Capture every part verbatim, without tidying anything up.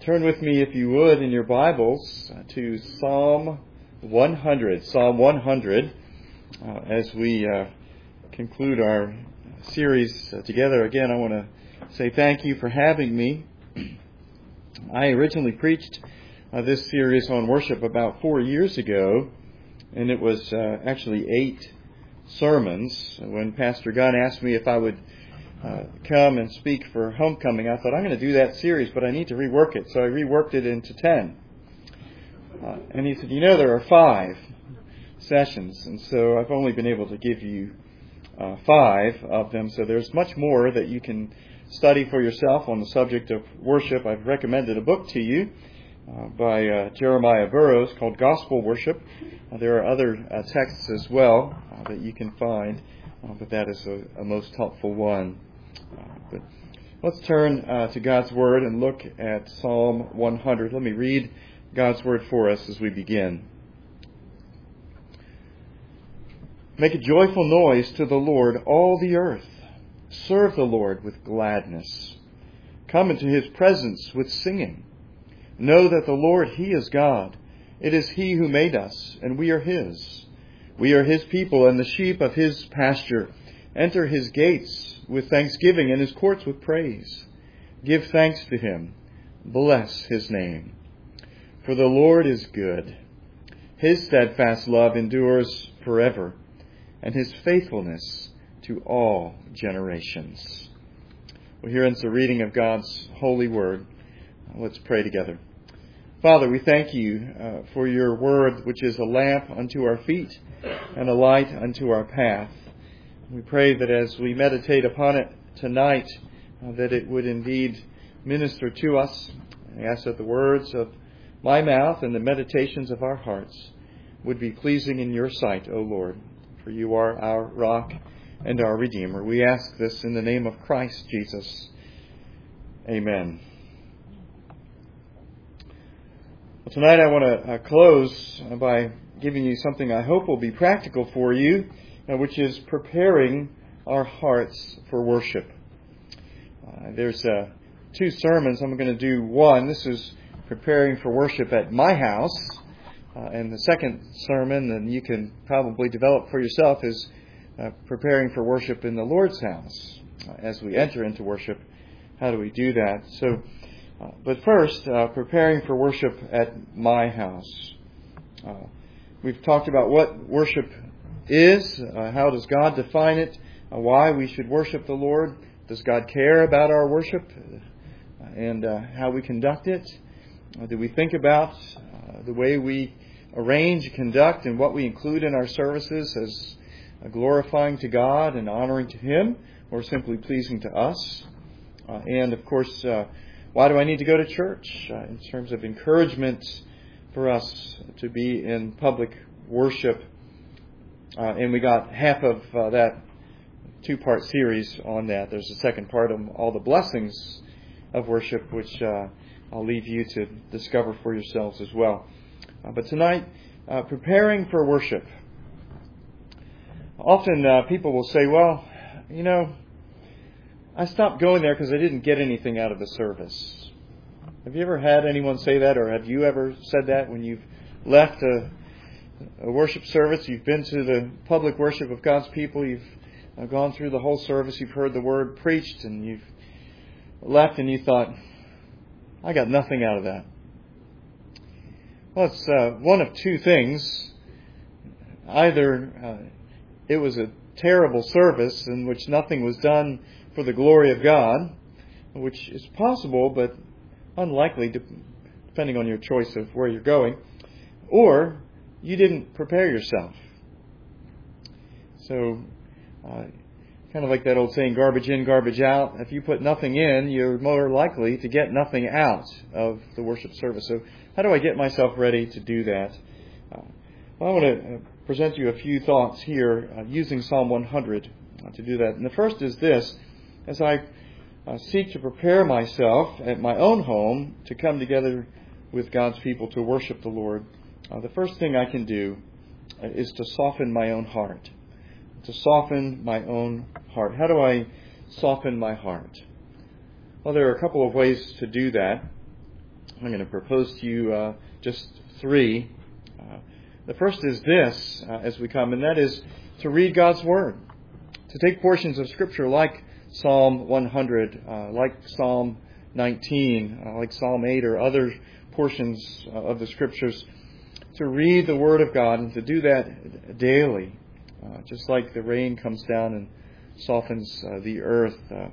Turn with me, if you would, in your Bibles to Psalm one hundred. Psalm one hundred, uh, as we uh, conclude our series uh, together. Again, I want to say thank you for having me. I originally preached uh, this series on worship about four years ago, and it was uh, actually eight sermons. When Pastor Gunn asked me if I would Uh, come and speak for homecoming, I thought, I'm going to do that series, but I need to rework it. So I reworked it into ten. Uh, and he said, you know, there are five sessions, and so I've only been able to give you uh, five of them. So there's much more that you can study for yourself on the subject of worship. I've recommended a book to you uh, by uh, Jeremiah Burroughs called Gospel Worship. Uh, there are other uh, texts as well uh, that you can find, uh, but that is a, a most helpful one. Uh, but let's turn uh, to God's Word and look at Psalm one hundred. Let me read God's Word for us as we begin. Make a joyful noise to the Lord, all the earth. Serve the Lord with gladness. Come into His presence with singing. Know that the Lord, He is God. It is He who made us, and we are His. We are His people and the sheep of His pasture. Enter His gates with thanksgiving and His courts with praise. Give thanks to Him. Bless His name. For the Lord is good. His steadfast love endures forever, and His faithfulness to all generations. Well, here ends the reading of God's holy word. Let's pray together. Father, we thank you uh, for your word, which is a lamp unto our feet and a light unto our path. We pray that as we meditate upon it tonight, uh, that it would indeed minister to us. I ask that the words of my mouth and the meditations of our hearts would be pleasing in your sight, O Lord, for you are our rock and our Redeemer. We ask this in the name of Christ Jesus. Amen. Well, tonight I want to uh, close by giving you something I hope will be practical for you, Uh, which is preparing our hearts for worship. Uh, there's uh, two sermons. I'm going to do one. This is preparing for worship at my house. Uh, and the second sermon, and you can probably develop for yourself, is uh, preparing for worship in the Lord's house. Uh, as we enter into worship, how do we do that? So, uh, but first, uh, preparing for worship at my house. Uh, we've talked about what worship is, uh, how does God define it, uh, why we should worship the Lord, does God care about our worship, uh, and uh, how we conduct it, uh, do we think about uh, the way we arrange, conduct, and what we include in our services as uh, glorifying to God and honoring to Him, or simply pleasing to us, uh, and of course, uh, why do I need to go to church, uh, in terms of encouragement for us to be in public worship. Uh, and we got half of uh, that two-part series on that. There's a second part of all the blessings of worship, which uh, I'll leave you to discover for yourselves as well. Uh, but tonight, uh, preparing for worship. Often uh, people will say, well, you know, I stopped going there because I didn't get anything out of the service. Have you ever had anyone say that, or have you ever said that when you've left a a worship service, you've been to the public worship of God's people, you've uh, gone through the whole service, you've heard the word preached, and you've left and you thought, I got nothing out of that. Well, it's uh, one of two things. Either uh, it was a terrible service in which nothing was done for the glory of God, which is possible but unlikely depending on your choice of where you're going, or you didn't prepare yourself. So, uh, kind of like that old saying, garbage in, garbage out. If you put nothing in, you're more likely to get nothing out of the worship service. So, how do I get myself ready to do that? Uh, well, I want to present you a few thoughts here uh, using Psalm one hundred uh, to do that. And the first is this: as I uh, seek to prepare myself at my own home to come together with God's people to worship the Lord, Uh, the first thing I can do uh, is to soften my own heart. To soften my own heart. How do I soften my heart? Well, there are a couple of ways to do that. I'm going to propose to you uh, just three. Uh, the first is this, uh, as we come, and that is to read God's Word. To take portions of Scripture like Psalm one hundred, uh, like Psalm nineteen, uh, like Psalm eight, or other portions uh, of the Scriptures, to read the Word of God and to do that daily, uh, just like the rain comes down and softens uh, the earth. Uh,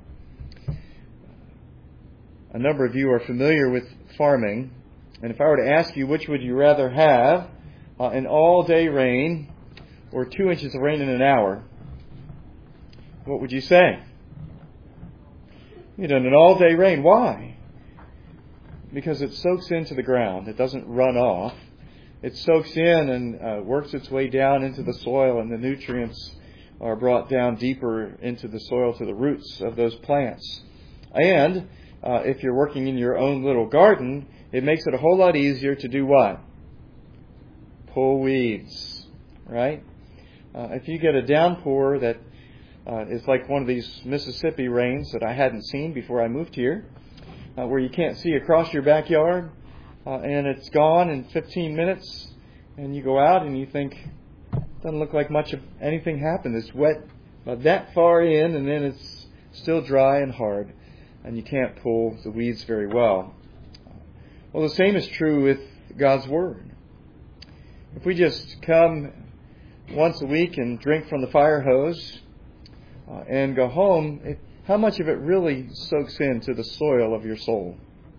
a number of you are familiar with farming, and if I were to ask you which would you rather have, uh, an all-day rain or two inches of rain in an hour, what would you say? You know, an all-day rain. Why? Because it soaks into the ground. It doesn't run off. It soaks in and uh, works its way down into the soil, and the nutrients are brought down deeper into the soil to the roots of those plants. And uh, if you're working in your own little garden, it makes it a whole lot easier to do what? Pull weeds, right? Uh, if you get a downpour that uh, is like one of these Mississippi rains that I hadn't seen before I moved here, uh, where you can't see across your backyard, uh, and it's gone in fifteen minutes, and you go out and you think, doesn't look like much of anything happened. It's wet about that far in, and then it's still dry and hard, and you can't pull the weeds very well. Well, the same is true with God's Word. If we just come once a week and drink from the fire hose uh, and go home, it, how much of it really soaks into the soil of your soul?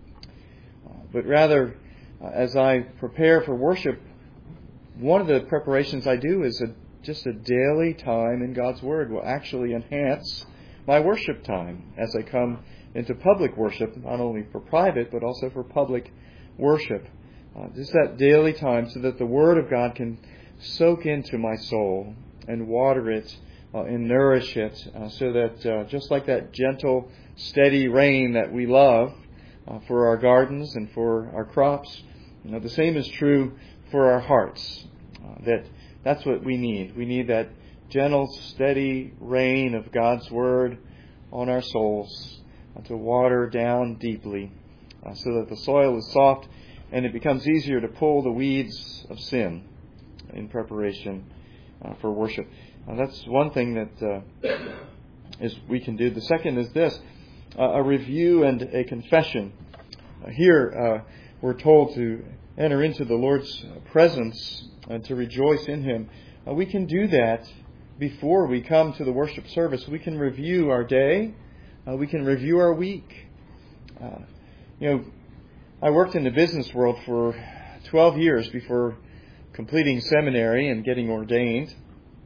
Uh, but rather, uh, as I prepare for worship, one of the preparations I do is a, just a daily time in God's Word will actually enhance my worship time as I come into public worship, not only for private, but also for public worship. Uh, just that daily time so that the Word of God can soak into my soul and water it uh, and nourish it uh, so that uh, just like that gentle, steady rain that we love uh, for our gardens and for our crops, you know, the same is true for our hearts. Uh, that that's what we need. We need that gentle, steady rain of God's Word on our souls uh, to water down deeply uh, so that the soil is soft and it becomes easier to pull the weeds of sin in preparation uh, for worship. Uh, that's one thing that uh, is we can do. The second is this, uh, a review and a confession. Uh, here uh, we're told to enter into the Lord's presence and to rejoice in Him. Uh, we can do that before we come to the worship service. We can review our day. Uh, we can review our week. Uh, you know, I worked in the business world for twelve years before completing seminary and getting ordained.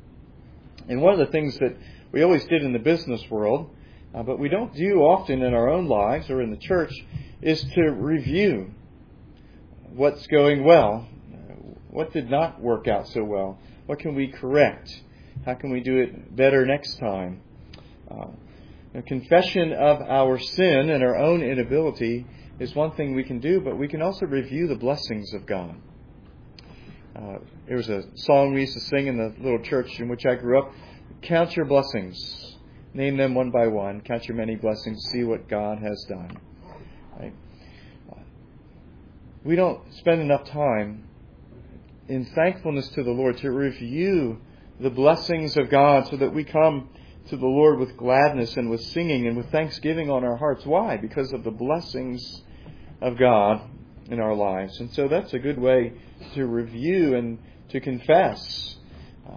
And one of the things that we always did in the business world, uh, but we don't do often in our own lives or in the church, is to review what's going well, what did not work out so well, what can we correct, how can we do it better next time. Uh, a confession of our sin and our own inability is one thing we can do, but we can also review the blessings of God. Uh, there was a song we used to sing in the little church in which I grew up. Count your blessings. Name them one by one. Count your many blessings. See what God has done. Right? Uh, we don't spend enough time in thankfulness to the Lord to review the blessings of God so that we come to the Lord with gladness and with singing and with thanksgiving on our hearts. Why? Because of the blessings of God in our lives. And so that's a good way to review and to confess uh,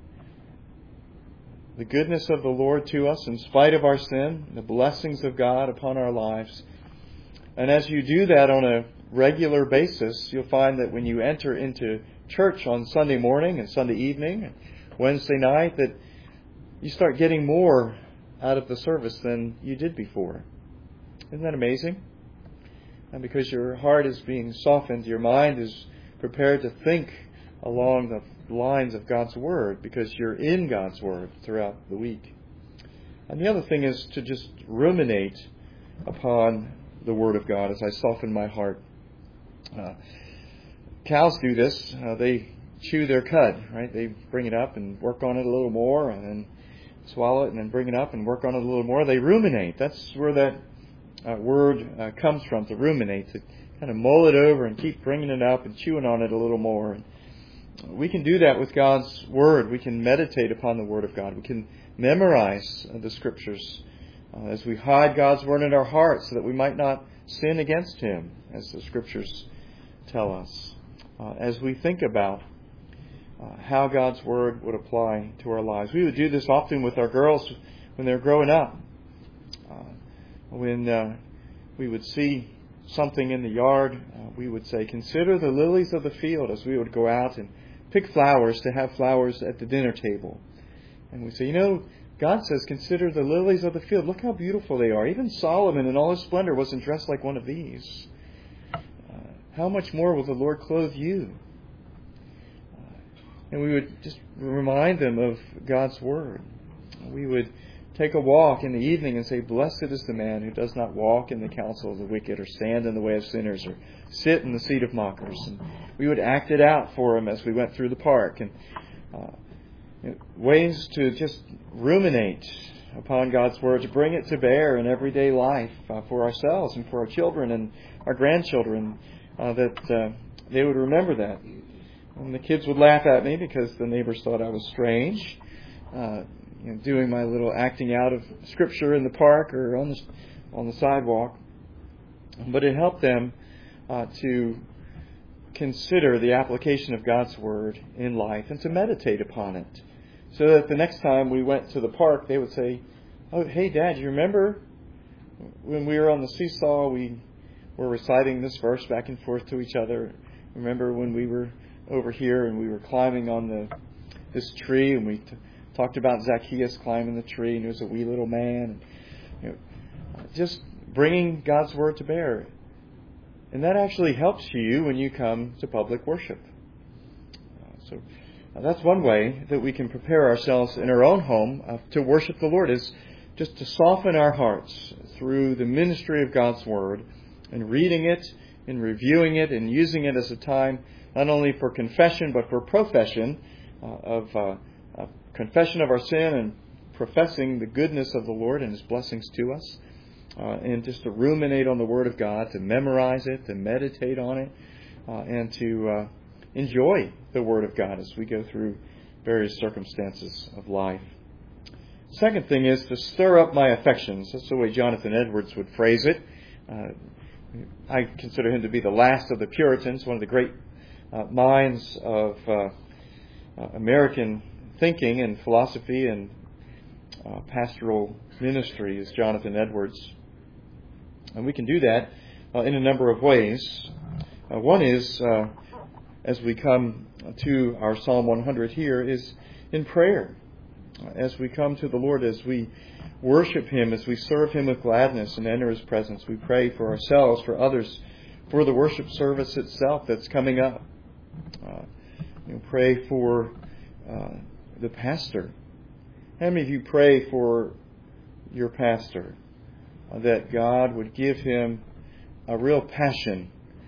the goodness of the Lord to us in spite of our sin, the blessings of God upon our lives. And as you do that on a regular basis, you'll find that when you enter into church on Sunday morning and Sunday evening and Wednesday night, that you start getting more out of the service than you did before. Isn't that amazing? And because your heart is being softened, your mind is prepared to think along the lines of God's Word because you're in God's Word throughout the week. And the other thing is to just ruminate upon the Word of God as I soften my heart. Uh, cows do this. Uh, they chew their cud, right? They bring it up and work on it a little more and then swallow it and then bring it up and work on it a little more. They ruminate. That's where that uh, word uh, comes from, to ruminate, to kind of mull it over and keep bringing it up and chewing on it a little more. And we can do that with God's Word. We can meditate upon the Word of God. We can memorize the Scriptures uh, as we hide God's Word in our hearts so that we might not sin against Him, as the Scriptures tell us. Uh, as we think about uh, how God's Word would apply to our lives. We would do this often with our girls when they're growing up. Uh, when uh, we would see something in the yard, uh, we would say, consider the lilies of the field, as we would go out and pick flowers to have flowers at the dinner table. And we say, you know, God says, consider the lilies of the field. Look how beautiful they are. Even Solomon in all his splendor wasn't dressed like one of these. Uh, how much more will the Lord clothe you? Uh, and we would just remind them of God's Word. We would take a walk in the evening and say, blessed is the man who does not walk in the counsel of the wicked, or stand in the way of sinners, or sit in the seat of mockers. And we would act it out for him as we went through the park. And uh, you know, ways to just ruminate upon God's Word, to bring it to bear in everyday life uh, for ourselves and for our children and our grandchildren, uh, that uh, they would remember that. And the kids would laugh at me because the neighbors thought I was strange. Uh, You know, doing my little acting out of Scripture in the park or on the on the sidewalk, but it helped them uh, to consider the application of God's Word in life and to meditate upon it, so that the next time we went to the park, they would say, "Oh, hey, Dad, you remember when we were on the seesaw? We were reciting this verse back and forth to each other. Remember when we were over here and we were climbing on the this tree and we." T- Talked about Zacchaeus climbing the tree, and he was a wee little man. And, you know, just bringing God's Word to bear. And that actually helps you when you come to public worship. Uh, so uh, that's one way that we can prepare ourselves in our own home uh, to worship the Lord, is just to soften our hearts through the ministry of God's Word and reading it and reviewing it and using it as a time not only for confession but for profession uh, of uh, of confession of our sin and professing the goodness of the Lord and His blessings to us, uh, and just to ruminate on the Word of God, to memorize it, to meditate on it, uh, and to uh, enjoy the Word of God as we go through various circumstances of life. Second thing is to stir up my affections. That's the way Jonathan Edwards would phrase it. Uh, I consider him to be the last of the Puritans, one of the great uh, minds of uh, uh, American thinking and philosophy and uh, pastoral ministry is Jonathan Edwards. And we can do that uh, in a number of ways. Uh, one is, uh, as we come to our Psalm one hundred here, is in prayer. As we come to the Lord, as we worship Him, as we serve Him with gladness and enter His presence, we pray for ourselves, for others, for the worship service itself that's coming up. Uh, you know, pray for uh, the pastor. How many of you pray for your pastor, uh, that God would give him a real passion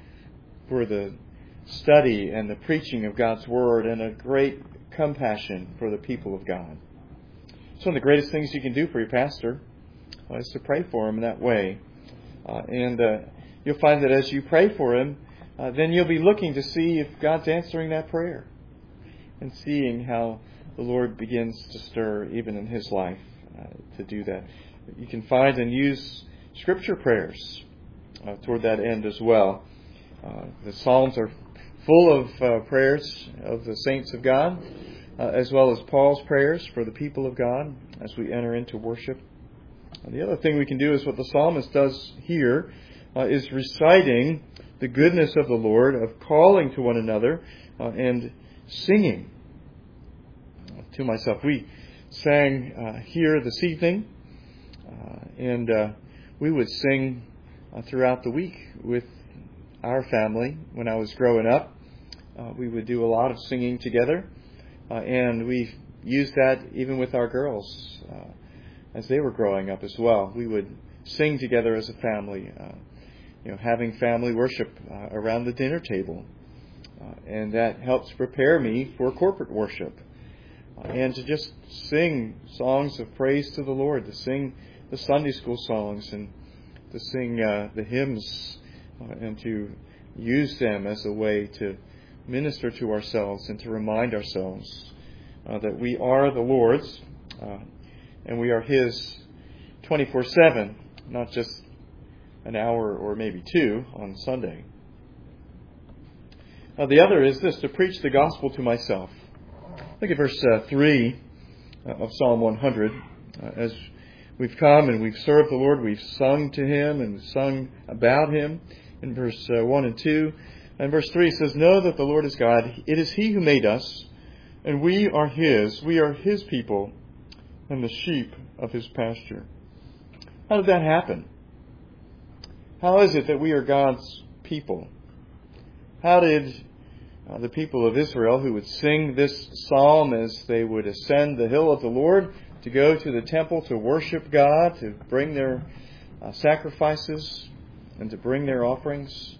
for the study and the preaching of God's Word and a great compassion for the people of God? It's one of the greatest things you can do for your pastor uh, is to pray for him in that way. Uh, and uh, you'll find that as you pray for him, uh, then you'll be looking to see if God's answering that prayer and seeing how the Lord begins to stir even in his life uh, to do that. You can find and use Scripture prayers uh, toward that end as well. Uh, the Psalms are full of uh, prayers of the saints of God, uh, as well as Paul's prayers for the people of God as we enter into worship. And the other thing we can do is what the psalmist does here, uh, is reciting the goodness of the Lord, of calling to one another uh, and singing. To myself, we sang uh, here this evening, uh, and uh, we would sing uh, throughout the week with our family. When I was growing up, uh, we would do a lot of singing together, uh, and we used that even with our girls uh, as they were growing up as well. We would sing together as a family, uh, you know, having family worship uh, around the dinner table, uh, and that helps prepare me for corporate worship. And to just sing songs of praise to the Lord, to sing the Sunday school songs and to sing uh, the hymns uh, and to use them as a way to minister to ourselves and to remind ourselves uh, that we are the Lord's uh, and we are His twenty-four seven, not just an hour or maybe two on Sunday. Uh, the other is this, to preach the gospel to myself. Look at verse uh, three uh, of Psalm one hundred. Uh, as we've come and we've served the Lord, we've sung to Him and sung about Him in verse uh, one and two. And verse three says, know that the Lord is God. It is He who made us, and we are His. We are His people and the sheep of His pasture. How did that happen? How is it that we are God's people? How did uh, the people of Israel, who would sing this psalm as they would ascend the hill of the Lord to go to the temple to worship God, to bring their uh, sacrifices and to bring their offerings,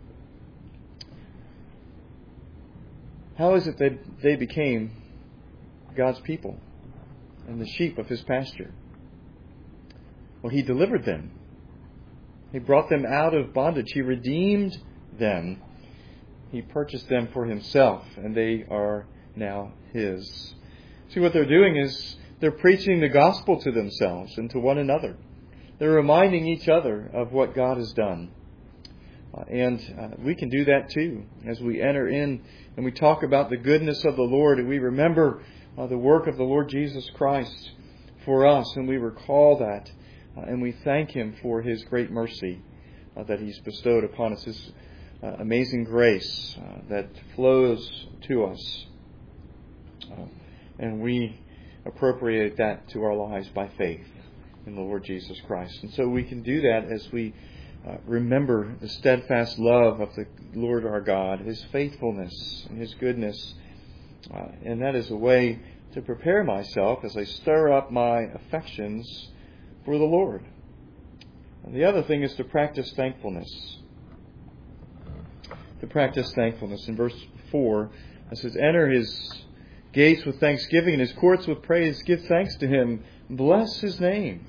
how is it that they became God's people and the sheep of His pasture? Well, He delivered them. He brought them out of bondage. He redeemed them. He purchased them for Himself, and they are now His. See, what they're doing is they're preaching the gospel to themselves and to one another. They're reminding each other of what God has done. Uh, and uh, we can do that too as we enter in and we talk about the goodness of the Lord, and we remember uh, the work of the Lord Jesus Christ for us, and we recall that. Uh, and we thank Him for His great mercy uh, that He's bestowed upon us, His uh, amazing grace uh, that flows to us. Uh, and we appropriate that to our lives by faith in the Lord Jesus Christ. And so we can do that as we uh, remember the steadfast love of the Lord our God, His faithfulness and His goodness. Uh, and that is a way to prepare myself as I stir up my affections for the Lord. And the other thing is to practice thankfulness. To practice thankfulness. In verse four, it says, enter His gates with thanksgiving and His courts with praise. Give thanks to Him. Bless His name.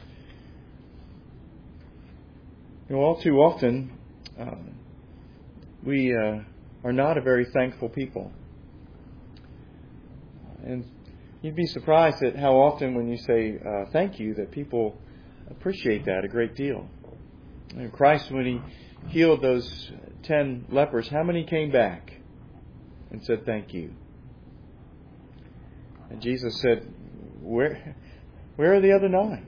You know, all too often, uh, we uh, are not a very thankful people. And you'd be surprised at how often when you say uh, thank you, that people appreciate that a great deal. And Christ, when He healed those ten lepers, how many came back and said thank you? And Jesus said, where, where are the other nine?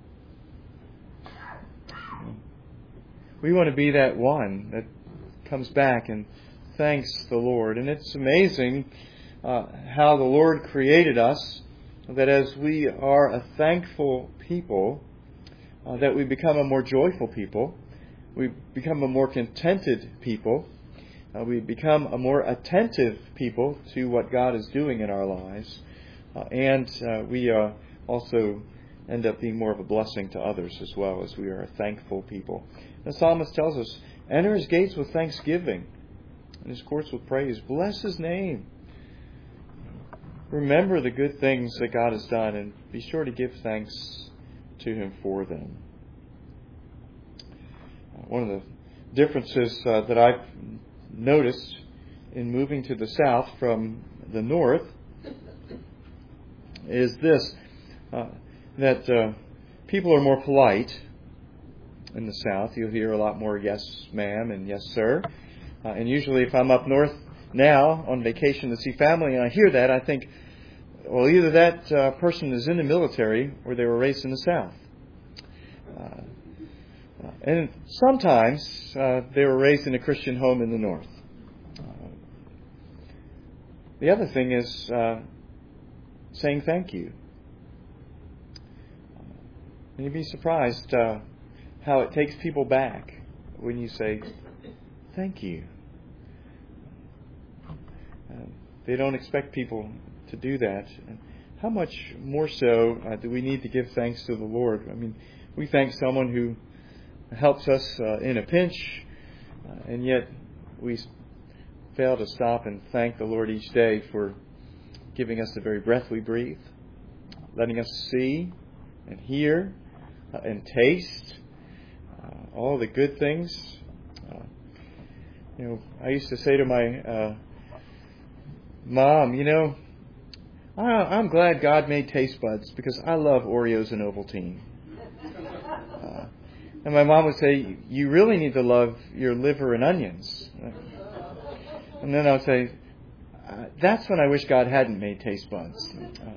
We want to be that one that comes back and thanks the Lord. And it's amazing uh, how the Lord created us, that as we are a thankful people, uh, that we become a more joyful people. We become a more contented people. Uh, we become a more attentive people to what God is doing in our lives. Uh, and uh, we uh, also end up being more of a blessing to others as well, as we are a thankful people. The psalmist tells us, enter His gates with thanksgiving and His courts with praise. Bless His name. Remember the good things that God has done and be sure to give thanks to Him for them. Uh, one of the differences uh, that I've noticed in moving to the south from the north is this, uh, that uh, people are more polite in the south. You'll hear a lot more yes ma'am and yes sir. Uh, and usually if I'm up north now on vacation to see family and I hear that, I think, well, either that uh, person is in the military or they were raised in the south. Uh, and sometimes uh, they were raised in a Christian home in the north. Uh, the other thing is uh, saying thank you. And you'd be surprised uh, how it takes people back when you say thank you. Uh, they don't expect people to do that. And how much more so uh, do we need to give thanks to the Lord? I mean, we thank someone who helps us uh, in a pinch, uh, and yet we fail to stop and thank the Lord each day for giving us the very breath we breathe, letting us see and hear uh, and taste uh, all the good things. Uh, You know, I used to say to my uh, mom, you know, I, I'm glad God made taste buds because I love Oreos and Ovaltine. Uh, and my mom would say, you really need to love your liver and onions. And then I would say, uh, that's when I wish God hadn't made taste buds. Uh,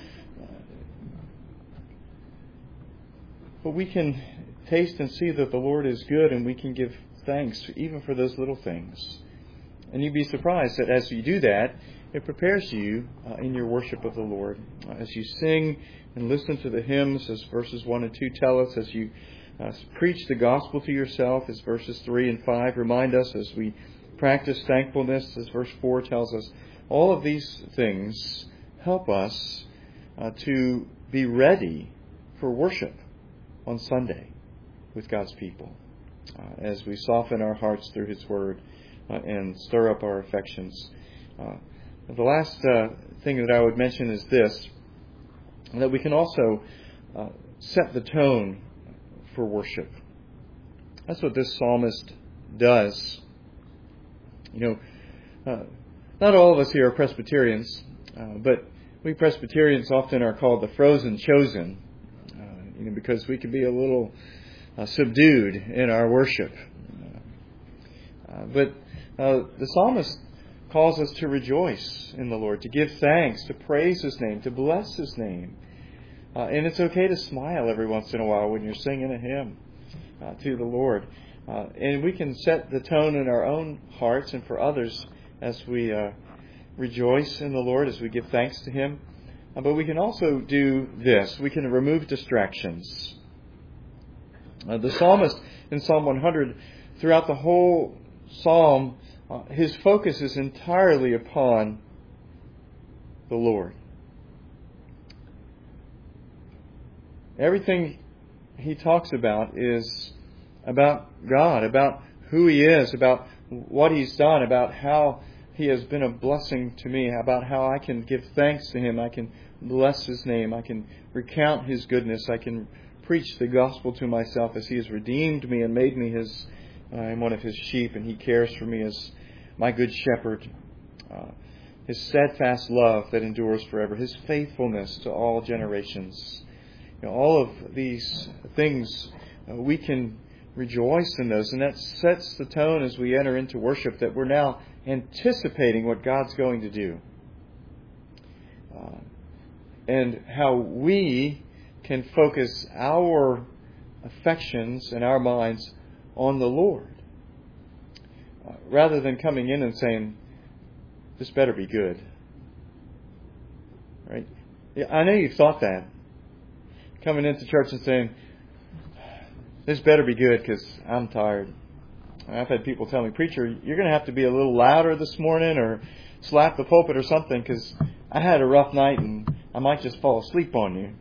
but we can taste and see that the Lord is good, and we can give thanks even for those little things. And you'd be surprised that as you do that, it prepares you uh, in your worship of the Lord. Uh, as you sing and listen to the hymns, as verses one and two tell us, as you uh, preach the gospel to yourself, as verses three and five remind us, as we practice thankfulness, as verse four tells us, all of these things help us uh, to be ready for worship on Sunday with God's people, uh, as we soften our hearts through His Word uh, and stir up our affections. Uh, the last uh, thing that I would mention is this, that we can also uh, set the tone for worship. That's what this psalmist does. You know, uh, not all of us here are Presbyterians, uh, but we Presbyterians often are called the frozen chosen, uh, you know, because we can be a little uh, subdued in our worship. Uh, but uh, the psalmist calls us to rejoice in the Lord, to give thanks, to praise His name, to bless His name. Uh, and it's okay to smile every once in a while when you're singing a hymn uh, to the Lord. Uh, and we can set the tone in our own hearts and for others as we uh, rejoice in the Lord, as we give thanks to Him. Uh, but we can also do this. We can remove distractions. Uh, the psalmist in Psalm one hundred, throughout the whole psalm, uh, his focus is entirely upon the Lord. Everything he talks about is about God, about who He is, about what He's done, about how He has been a blessing to me, about how I can give thanks to Him, I can bless His name, I can recount His goodness, I can preach the gospel to myself as He has redeemed me and made me His, uh, I'm one of His sheep, and He cares for me as my good shepherd. Uh, His steadfast love that endures forever, His faithfulness to all generations. You know, all of these things, uh, we can rejoice in those, and that sets the tone as we enter into worship that we're now anticipating what God's going to do, uh, and how we can focus our affections and our minds on the Lord, uh, rather than coming in and saying, "This better be good." Right? Yeah, I know you've thought that. Coming into church and saying, "This better be good because I'm tired." I've had people tell me, "Preacher, you're going to have to be a little louder this morning or slap the pulpit or something because I had a rough night and I might just fall asleep on you."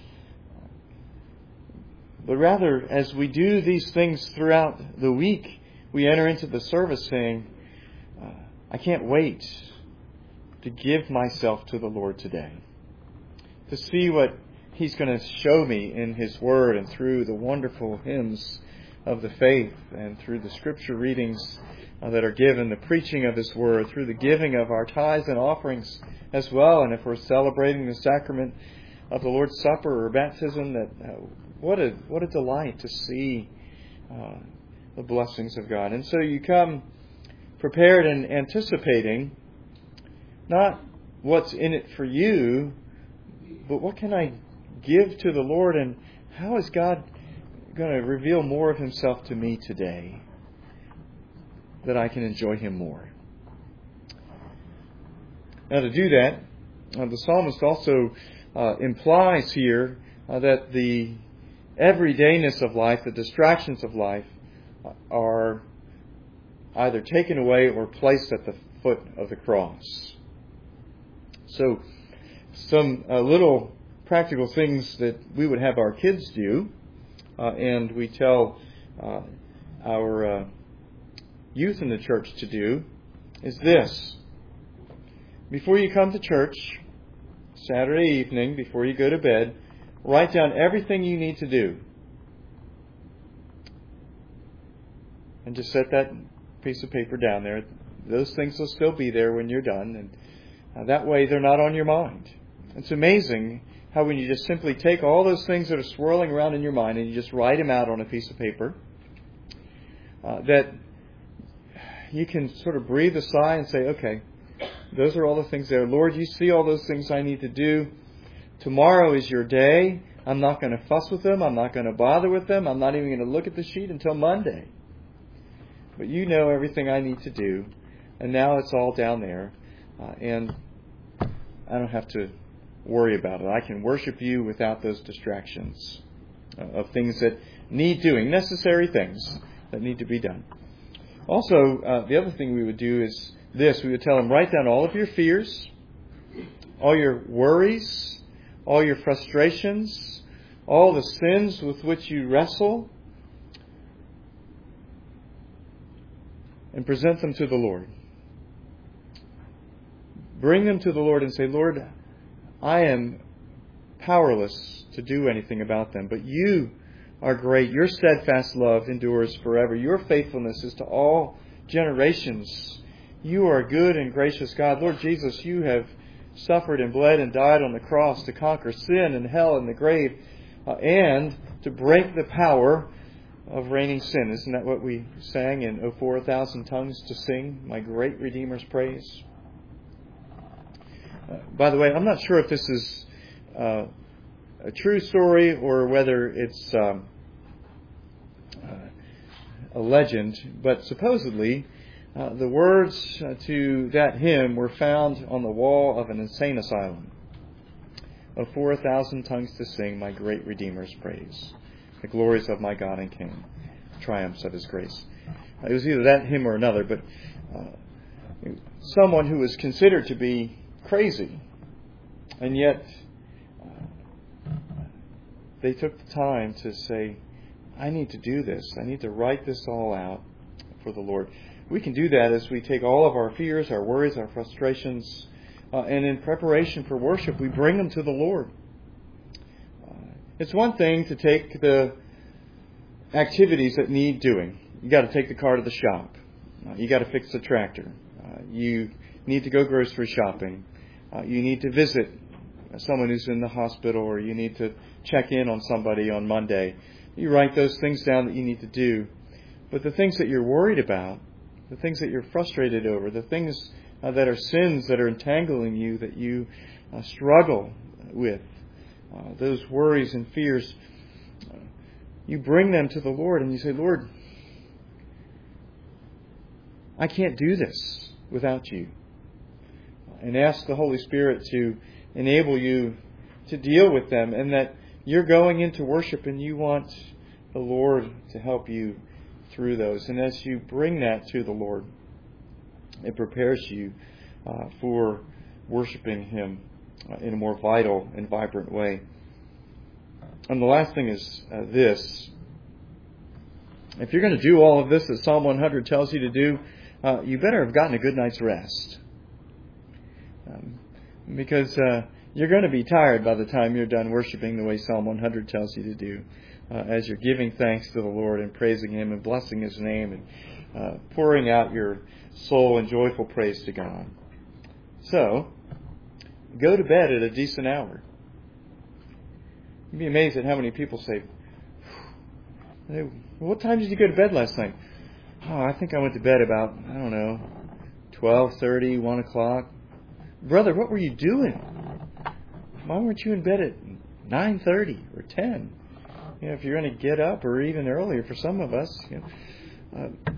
But rather, as we do these things throughout the week, we enter into the service saying, uh, "I can't wait to give myself to the Lord today, to see what He's going to show me in His Word and through the wonderful hymns of the faith and through the Scripture readings uh, that are given, the preaching of His Word, through the giving of our tithes and offerings as well. And if we're celebrating the sacrament of the Lord's Supper or baptism, that uh, what a what a delight to see uh, the blessings of God. And so you come prepared and anticipating not what's in it for you, but what can I give to the Lord, and how is God going to reveal more of Himself to me today that I can enjoy Him more? Now, to do that, uh, the psalmist also uh, implies here uh, that the everydayness of life, the distractions of life, uh, are either taken away or placed at the foot of the cross. So, some uh, little practical things that we would have our kids do, uh, and we tell uh, our uh, youth in the church to do, is this. Before you come to church, Saturday evening, before you go to bed, write down everything you need to do. And just set that piece of paper down there. Those things will still be there when you're done, and uh, that way they're not on your mind. It's amazing how when you just simply take all those things that are swirling around in your mind and you just write them out on a piece of paper, uh, that you can sort of breathe a sigh and say, okay, those are all the things there. Lord, you see all those things I need to do. Tomorrow is your day. I'm not going to fuss with them. I'm not going to bother with them. I'm not even going to look at the sheet until Monday. But you know everything I need to do. And now it's all down there. Uh, and I don't have to worry about it. I can worship you without those distractions uh, of things that need doing, necessary things that need to be done. Also, uh, the other thing we would do is this. We would tell them, write down all of your fears, all your worries, all your frustrations, all the sins with which you wrestle, and present them to the Lord. Bring them to the Lord and say, Lord, I am powerless to do anything about them, but you are great. Your steadfast love endures forever. Your faithfulness is to all generations. You are good and gracious God. Lord Jesus, you have suffered and bled and died on the cross to conquer sin and hell and the grave, uh, and to break the power of reigning sin. Isn't that what we sang in O for a Thousand Tongues to Sing, My Great Redeemer's Praise? Uh, by the way, I'm not sure if this is uh, a true story or whether it's um, uh, a legend, but supposedly uh, the words uh, to that hymn were found on the wall of an insane asylum. Oh, for a thousand tongues to sing my great Redeemer's praise, the glories of my God and King, triumphs of His grace. Uh, it was either that hymn or another, but uh, someone who was considered to be crazy, and yet uh, they took the time to say, I need to do this. I need to write this all out for the Lord. We can do that as we take all of our fears, our worries, our frustrations, uh, and in preparation for worship, we bring them to the Lord. Uh, it's one thing to take the activities that need doing. You got to take the car to the shop. Uh, you got to fix the tractor. Uh, you need to go grocery shopping. Uh, you need to visit someone who's in the hospital, or you need to check in on somebody on Monday. You write those things down that you need to do. But the things that you're worried about, the things that you're frustrated over, the things uh, that are sins that are entangling you, that you uh, struggle with, uh, those worries and fears, uh, you bring them to the Lord and you say, Lord, I can't do this without you. And ask the Holy Spirit to enable you to deal with them, and that you're going into worship and you want the Lord to help you through those. And as you bring that to the Lord, it prepares you uh, for worshiping Him uh, in a more vital and vibrant way. And the last thing is uh, this. If you're going to do all of this that Psalm one hundred tells you to do, uh, you better have gotten a good night's rest. Um, because uh, you're going to be tired by the time you're done worshiping the way Psalm one hundred tells you to do, uh, as you're giving thanks to the Lord and praising Him and blessing His name and uh, pouring out your soul in joyful praise to God. So, go to bed at a decent hour. You'd be amazed at how many people say, hey, what time did you go to bed last night? Oh, I think I went to bed about, I don't know, twelve thirty, one o'clock. Brother, what were you doing? Why weren't you in bed at nine thirty or ten? You know, if you're going to get up, or even earlier for some of us. You know, uh,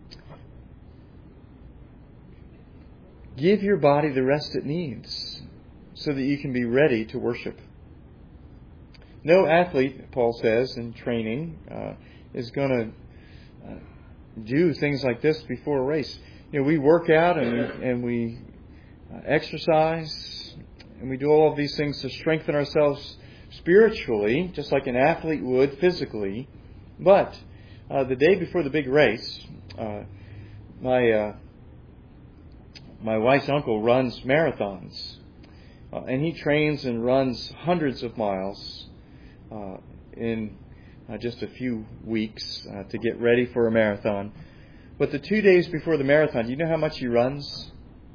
give your body the rest it needs so that you can be ready to worship. No athlete, Paul says, in training, uh, is going to uh, do things like this before a race. You know, we work out and we, and we uh, exercise, and we do all of these things to strengthen ourselves spiritually, just like an athlete would physically. But uh, the day before the big race, uh, my uh, my wife's uncle runs marathons, uh, and he trains and runs hundreds of miles uh, in uh, just a few weeks uh, to get ready for a marathon. But the two days before the marathon, do you know how much he runs?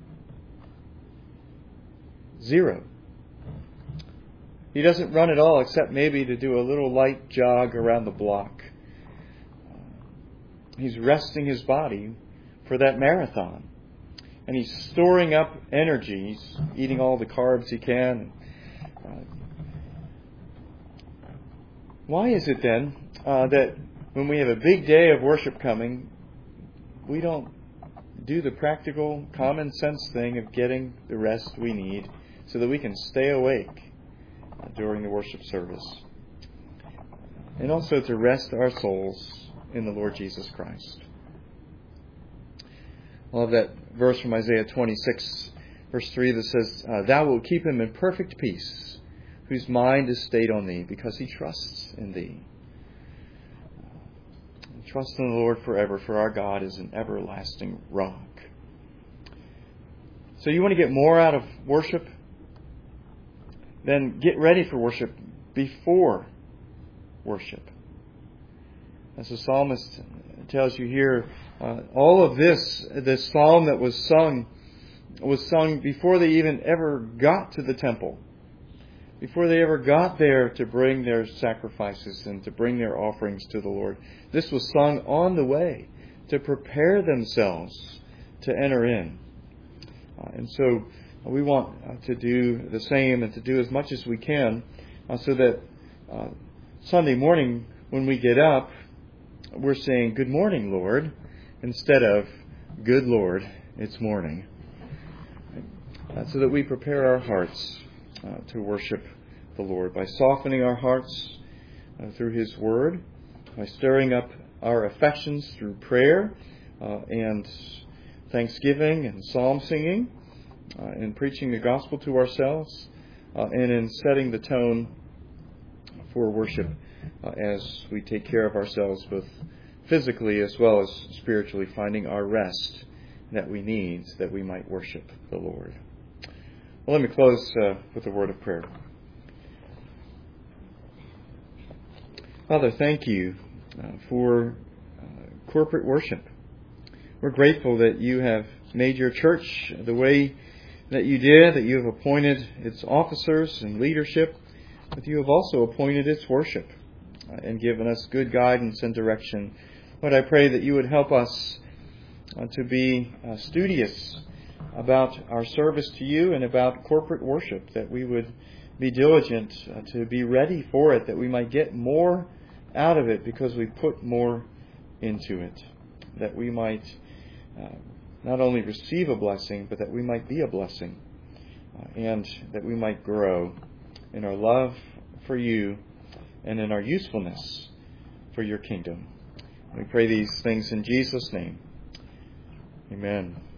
Zero. He doesn't run at all except maybe to do a little light jog around the block. He's resting his body for that marathon. And he's storing up energy. He's eating all the carbs he can. Uh, why is it then uh, that when we have a big day of worship coming, we don't do the practical, common sense thing of getting the rest we need so that we can stay awake uh, during the worship service? And also to rest our souls in the Lord Jesus Christ. I love that verse from Isaiah twenty-six, verse three, that says, uh, Thou wilt keep him in perfect peace, whose mind is stayed on Thee, because he trusts in Thee. Trust in the Lord forever, for our God is an everlasting rock. So you want to get more out of worship? Then get ready for worship before worship. As the psalmist tells you here, uh, all of this, this psalm that was sung, was sung before they even ever got to the temple. Before they ever got there to bring their sacrifices and to bring their offerings to the Lord. This was sung on the way to prepare themselves to enter in. Uh, and so uh, we want uh, to do the same and to do as much as we can uh, so that uh, Sunday morning when we get up, we're saying, Good morning, Lord, instead of, Good Lord, it's morning. Uh, so that we prepare our hearts uh, to worship the Lord by softening our hearts uh, through His Word, by stirring up our affections through prayer uh, and thanksgiving and psalm singing, uh, and preaching the gospel to ourselves, uh, and in setting the tone for worship uh, as we take care of ourselves both physically as well as spiritually, finding our rest that we need so that we might worship the Lord. Well, let me close uh, with a word of prayer. Father, thank you uh, for uh, corporate worship. We're grateful that you have made your church the way that you did, that you have appointed its officers and leadership, but you have also appointed its worship uh, and given us good guidance and direction. Lord, I pray that you would help us uh, to be uh, studious about our service to you and about corporate worship, that we would be diligent uh, to be ready for it, that we might get more out of it because we put more into it, that we might uh, not only receive a blessing, but that we might be a blessing, uh, and that we might grow in our love for you and in our usefulness for your kingdom. We pray these things in Jesus' name. Amen.